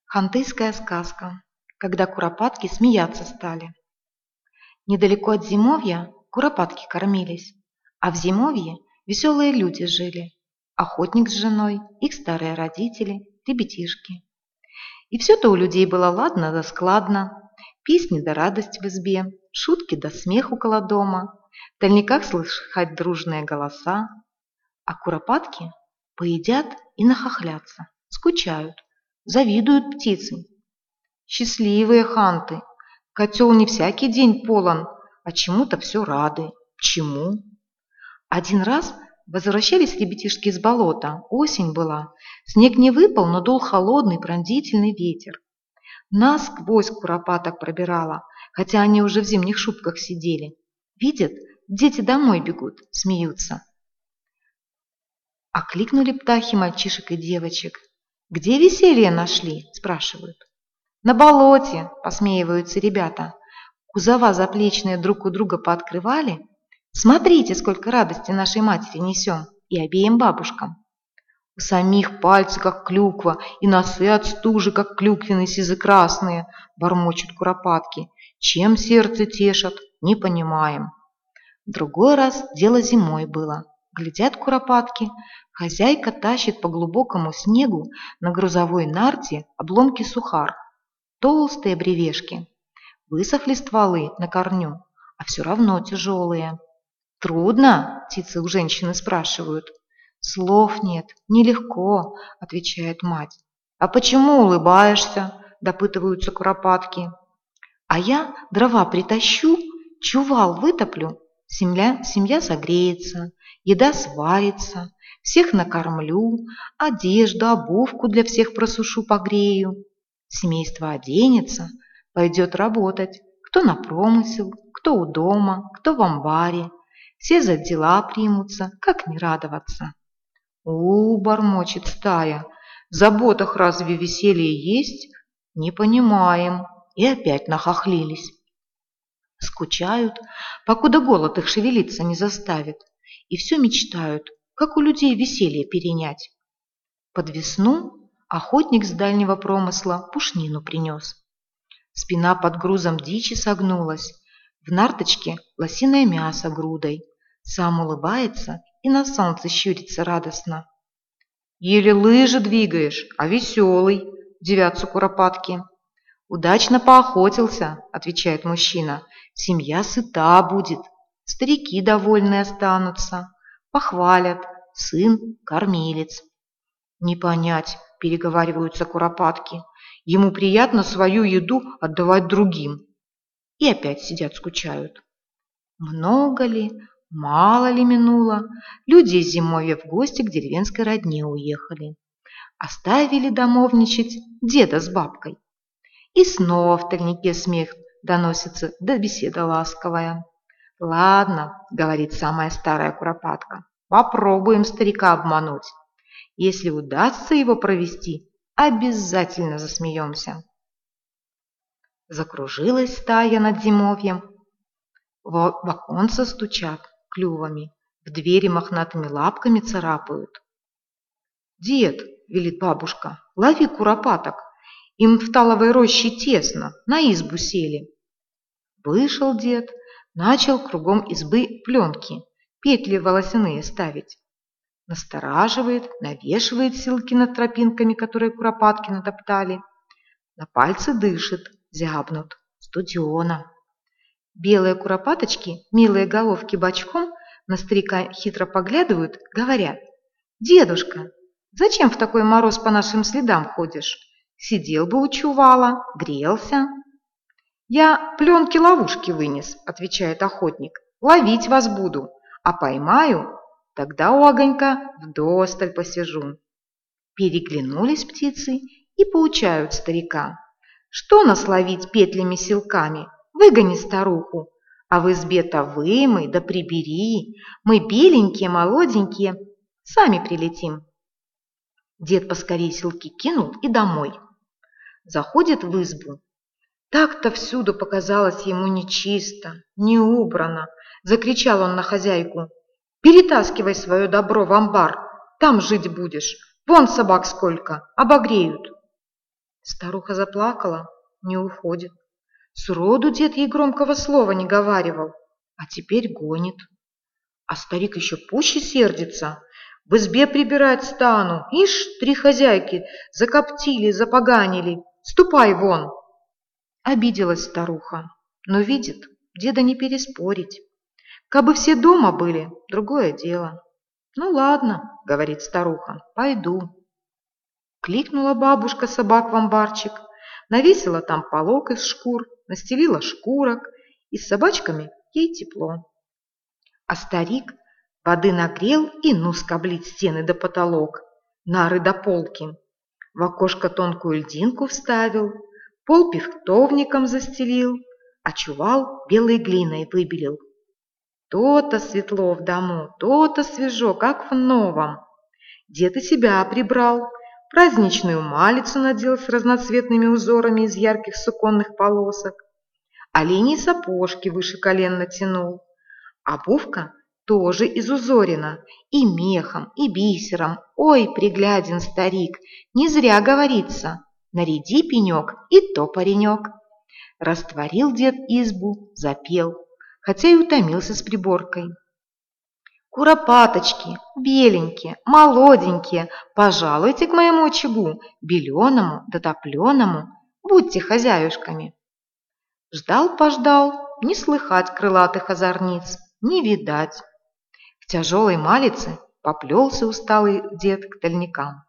Хантыйская сказка, когда куропатки смеяться стали. Недалеко от зимовья куропатки кормились, а в зимовье веселые люди жили. Охотник с женой, их старые родители, ребятишки. И все-то у людей было ладно да складно. Песни да радость в избе, шутки да смех около дома. В дальниках слышать дружные голоса. А куропатки поедят и нахохлятся, скучают, завидуют птицы. Счастливые ханты, котел не всякий день полон, а чему-то все рады. Чему? Один раз возвращались ребятишки с болота, осень была. Снег не выпал, но дул холодный пронзительный ветер. Насквозь куропаток пробирала, хотя они уже в зимних шубках сидели. Видят, дети домой бегут, смеются. Окликнули птахи мальчишек и девочек. «Где веселье нашли?» – спрашивают. «На болоте!» – посмеиваются ребята. Кузова заплечные друг у друга пооткрывали. «Смотрите, сколько радости нашей матери несем и обеим бабушкам!» У самих пальцы, как клюква, и носы от стужи, как клюквины сизо-красные, бормочут куропатки. Чем сердце тешат, не понимаем. В другой раз дело зимой было. Глядят куропатки, хозяйка тащит по глубокому снегу на грузовой нарте обломки сухар, толстые бревешки. Высохли стволы на корню, а все равно тяжелые. «Трудно?» – птицы у женщины спрашивают. «Слов нет, нелегко», – отвечает мать. «А почему улыбаешься?» – допытываются куропатки. «А я дрова притащу, чувал вытоплю, семья согреется, еда сварится, всех накормлю, одежду, обувку для всех просушу, погрею. Семейство оденется, пойдет работать, кто на промысел, кто у дома, кто в амбаре. Все за дела примутся, как не радоваться». Бормочет стая, в заботах разве веселье есть? Не понимаем. И опять нахохлились. Скучают, покуда голод их шевелиться не заставит. И все мечтают, как у людей веселье перенять. Под весну охотник с дальнего промысла пушнину принес. Спина под грузом дичи согнулась, в нарточке лосиное мясо грудой. Сам улыбается и на солнце щурится радостно. «Еле лыжи двигаешь, а веселый», – девятся куропатки. «Удачно поохотился», – отвечает мужчина. «Семья сыта будет, старики довольны останутся, похвалят, сын кормилец». «Не понять», – переговариваются куропатки. «Ему приятно свою еду отдавать другим». И опять сидят скучают. Много ли, мало ли минуло, люди из зимовья в гости к деревенской родне уехали. Оставили домовничать деда с бабкой. И снова в тальнике смех доносится, да беседа ласковая. «Ладно», — говорит самая старая куропатка, — «попробуем старика обмануть. Если удастся его провести, обязательно засмеемся». Закружилась стая над зимовьем. В оконца стучат клювами, в двери мохнатыми лапками царапают. «Дед», — велит бабушка, — «лови куропаток. Им в таловой роще тесно, на избу сели». Вышел дед, начал кругом избы пленки, петли волосяные ставить. Настораживает, навешивает силки над тропинками, которые куропатки натоптали. На пальцы дышит, зябнут, студено. Белые куропаточки, милые головки бочком, на старика хитро поглядывают, говорят: «Дедушка, зачем в такой мороз по нашим следам ходишь? Сидел бы у чувала, грелся». «Я пленки-ловушки вынес», — отвечает охотник. «Ловить вас буду, а поймаю, тогда у огонька вдосталь посижу». Переглянулись птицы и поучают старика: «Что нас ловить петлями-силками? Выгони старуху, а в избе-то вымой да прибери, мы беленькие, молоденькие, сами прилетим». Дед поскорей силки кинул и домой. Заходит в избу. Так-то всюду показалось ему нечисто, не убрано. Закричал он на хозяйку: «Перетаскивай свое добро в амбар, там жить будешь, вон собак сколько, обогреют». Старуха заплакала, не уходит. Сроду дед ей громкого слова не говаривал, а теперь гонит. А старик еще пуще сердится. В избе прибирать стану. Ишь, 3 хозяйки закоптили, запоганили. Ступай вон. Обиделась старуха, но видит, деда не переспорить. Кабы все дома были, другое дело. Ну ладно, говорит старуха, пойду. Кликнула бабушка собак в амбарчик, навесила там полог из шкур, настелила шкурок, и с собачками ей тепло. А старик воды нагрел и ну скоблить стены до потолок, нары до полки. В окошко тонкую льдинку вставил, пол пифтовником застелил, а чувал белой глиной выбелил. То-то светло в дому, то-то свежо, как в новом. Дед и себя прибрал, праздничную малицу надел с разноцветными узорами из ярких суконных полосок, оленьи сапожки выше колен натянул. Обувка тоже изузорена, и мехом, и бисером. Ой, пригляден старик, не зря говорится, наряди пенек, и то паренек. Растворил дед избу, запел, хотя и утомился с приборкой. Куропаточки, беленькие, молоденькие, пожалуйте к моему очагу, беленому да топленому, будьте хозяюшками. Ждал-пождал, не слыхать крылатых озорниц, не видать. В тяжелой малице поплелся усталый дед к тальникам.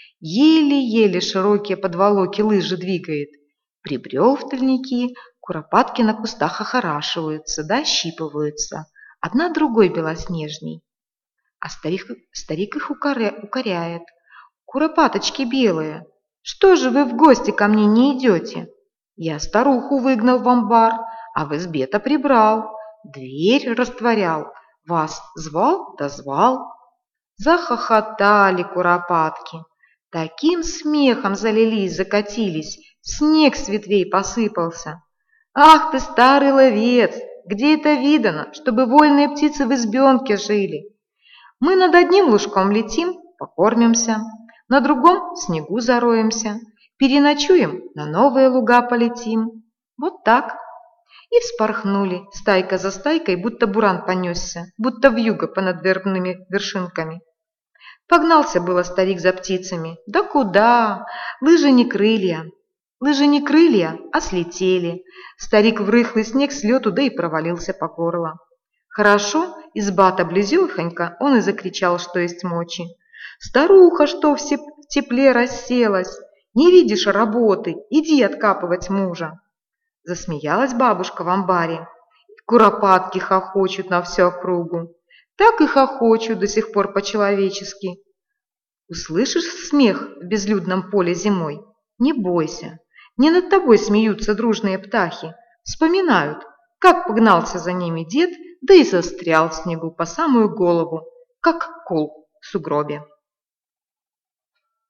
Еле-еле широкие подволоки лыжи двигает. Прибрел в тальники, куропатки на кустах охорашиваются, да ощипываются, одна другой белоснежней. А старик их укоряет. Куропаточки белые, что же вы в гости ко мне не идете? Я старуху выгнал в амбар, а в избе-то прибрал, дверь растворял, вас звал да звал. Захохотали куропатки, таким смехом залились, закатились, снег с ветвей посыпался. Ах ты, старый ловец, где это видано, чтобы вольные птицы в избенке жили? Мы над одним лужком летим, покормимся, на другом в снегу зароемся, переночуем, на новые луга полетим. Вот так. И вспорхнули стайка за стайкой, будто буран понесся, будто вьюга понад вербными вершинками. Погнался было старик за птицами. Да куда? Лыжи не крылья. Лыжи не крылья, а слетели. Старик в рыхлый снег с лету, да и провалился по горло. Хорошо, изба-то близехонька, он и закричал, что есть мочи. Старуха, что в тепле расселась, не видишь работы, иди откапывать мужа. Засмеялась бабушка в амбаре. Куропатки хохочут на всю округу. Так и хохочут до сих пор по-человечески. Услышишь смех в безлюдном поле зимой? Не бойся, не над тобой смеются дружные птахи. Вспоминают, как погнался за ними дед, да и застрял в снегу по самую голову, как кол в сугробе.